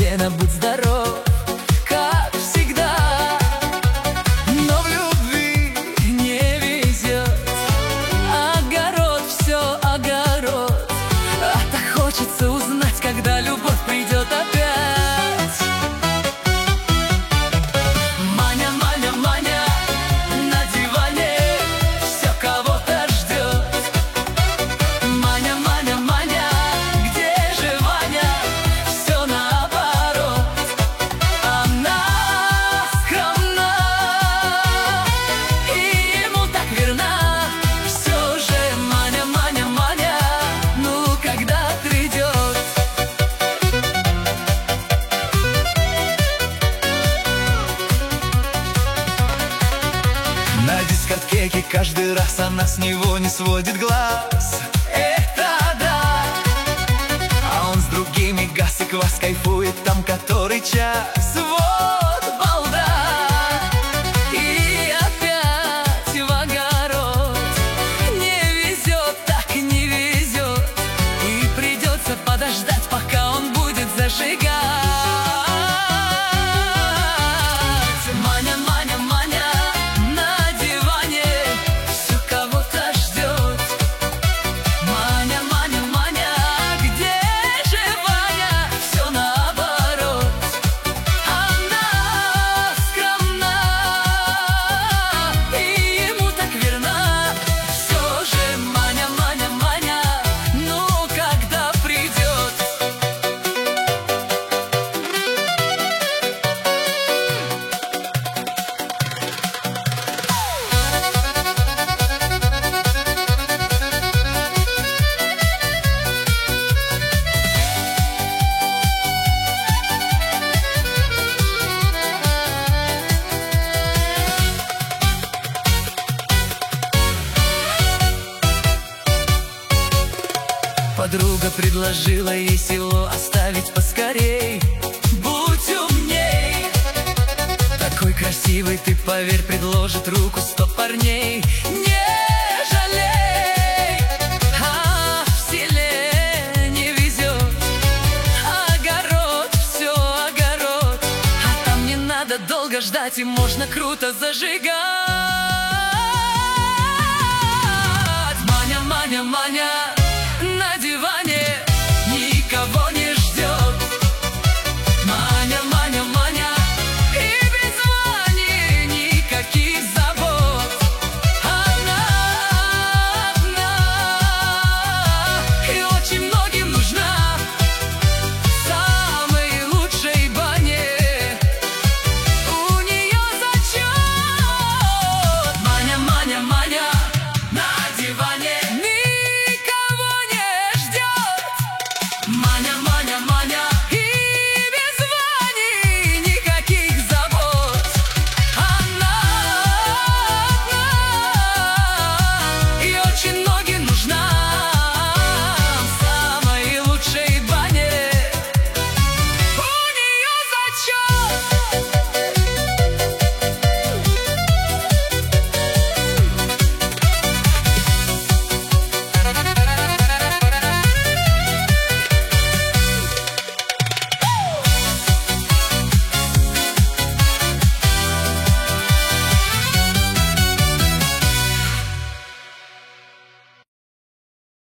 Лена, будь здоров, как всегда. Но в любви не везет, огород, все огород. А так хочется узнать, когда любовь придет опять. Маня, Маня, Маня, на диване все кого-то ждет. Маня, Маня, Маня, где же Ваня? Все наоборот. Она скромна и ему так верна. Все же Маня, Маня, Маня, ну когда придет? На дискотеке каждый раз она с него не сводит глаз. Это да. А он с другими газ и квас кайфует там который час. Вот балда. И опять в огород. Не везет, так не везет. И придется подождать, пока он будет зажигать. Маня, Маня, Маня, на диване все кого-то ждет. Маня, Маня, Маня, где же Ваня? Все наоборот. Она скромна и ему так верна. Все же Маня, Маня, Маня, ну когда придет? Подруга предложила ей село оставить поскорей. Будь умней. Такой красивый ты, поверь, предложит руку 100 парней. Не жалей. А в селе не везет, огород, все огород. А там не надо долго ждать, и можно круто зажигать. Маня, Маня, Маня, на диване никого не ждет. Маня, Маня, Маня, и без Вани никаких забот. Она одна и очень многим нужна. В самой лучшей бане у нее зачет. Маня, Маня, Маня, на диване никого не ждет. Маня, Маня, Маня, и без Вани никаких забот. Она одна и очень многим нужна. В самой лучшей бане у нее зачет.